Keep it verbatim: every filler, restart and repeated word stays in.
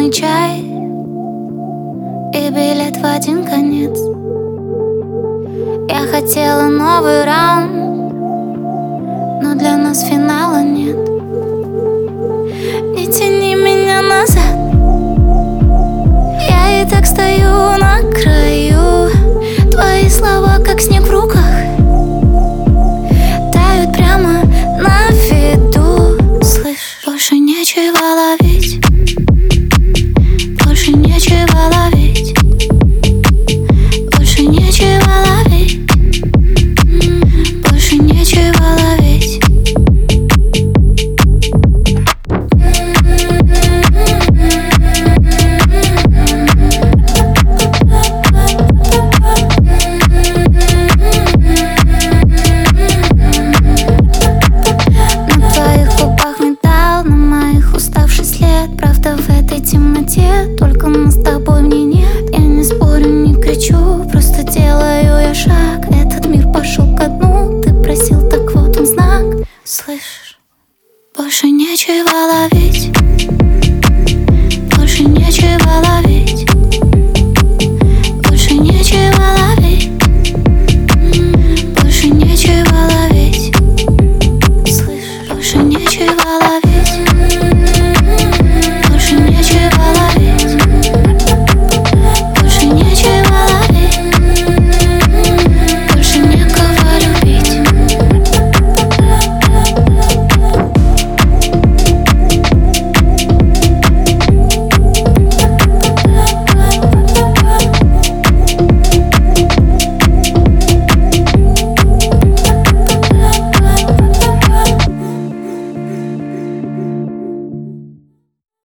не чай и билет в один конец. Я хотела новый раунд, но для нас финала нет. Не тяни меня назад, я и так стою на краю. Твои слова, как снег в руках, тают прямо на виду. Слышь, больше нечего ловить, больше нечего ловить, больше нечего ловить, больше нечего ловить. На твоих губах металл, на моих уставший след. Правда, в этой темноте только мы с тобой, мне нет. Я не спорю, не кричу, просто делаю я шаг. Этот мир пошел ко дну, ты просил, так вот он знак. Слышь, больше нечего ловить.